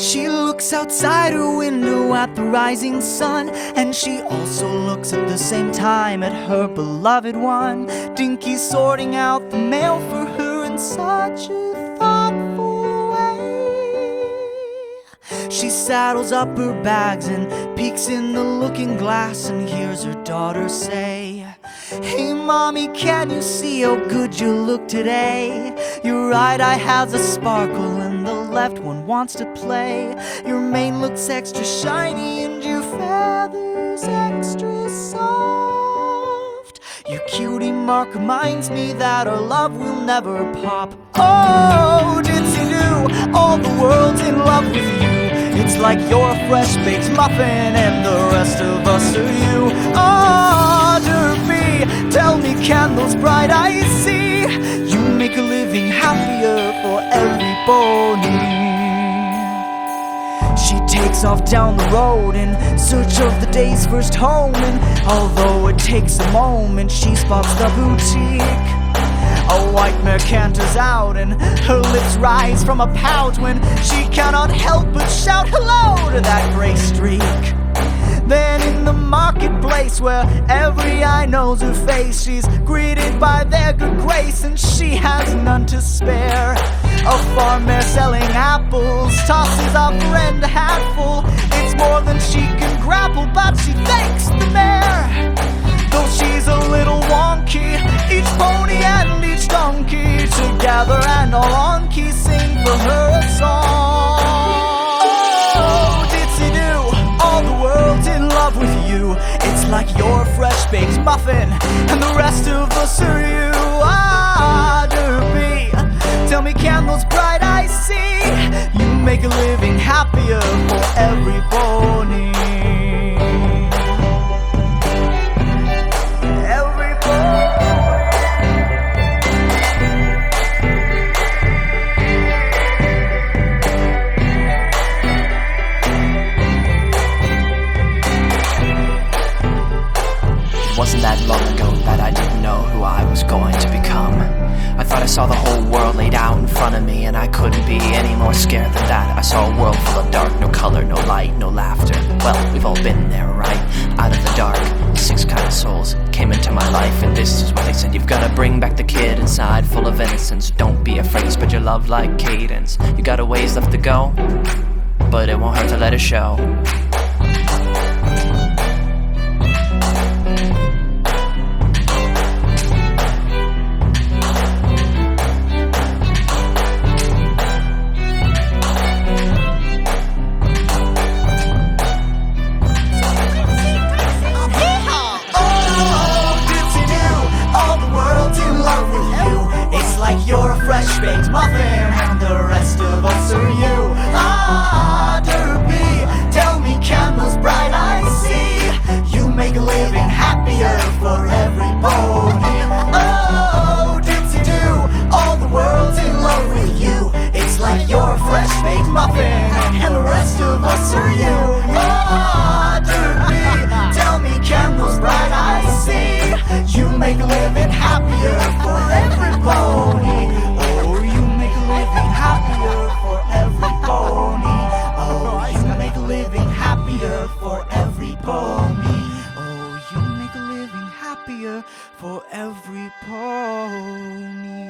She looks outside her window at the rising sun, and she also looks at the same time at her beloved one. Dinky's sorting out the mail for her in such a thoughtful way. She saddles up her bags and peeks in the looking glass and hears her daughter say, "Hey mommy, can you see how good you look today? Your right eye has a sparkle and the left one wants to play. Your mane looks extra shiny and your feathers extra soft. Your cutie mark reminds me that our love will never pop. Oh, did you know all the world's in love with you? It's like you're a fresh baked muffin and the rest of us are you. Oh, Derby, tell me, can those bright eyes see? You make a living happier for every pony." She takes off down the road in search of the day's first home, and although it takes a moment, she spots the boutique. A white mare canters out and her lips rise from a pout when she cannot help but shout hello to that gray streak. Then in the marketplace where every eye knows her face, she's greeted by their good grace and she has none to spare. A farm mare selling apples tosses a friend a hatful. It's more than she can grapple, but she thanks the mare. Though she's a little wonky, each pony and each donkey together and all on key sing for her a song. Oh, ditsy-do, all the world's in love with you. It's like you're a fresh baked muffin and the rest of us are you. Ah, Derby, tell me, can those bright eyes see? You make a living happier for every pony. Wasn't that long ago that I didn't know who I was going to become. I thought I saw the whole world laid out in front of me, and I couldn't be any more scared than that. I saw a world full of dark, no color, no light, no laughter. Well, we've all been there, right? Out of the dark, 6 kind of souls came into my life, and this is what they said: you've gotta bring back the kid inside, full of innocence. Don't be afraid, spread your love like cadence. You got a ways left to go, but it won't hurt to let it show. You're a fresh baked muffin and the rest of us are you. Ah, Derby, tell me, can those bright eyes see? You make a living happier for every pony. Oh, ditsy-do, all the world's in love with you. It's like you're a fresh baked muffin and the rest of us are you. Ah, Derby, tell me, can those bright eyes see? You make a living happier for every pony. Oh, you make a living happier for every pony. Oh, you make a living happier for every pony. Oh, you make a living happier for every pony.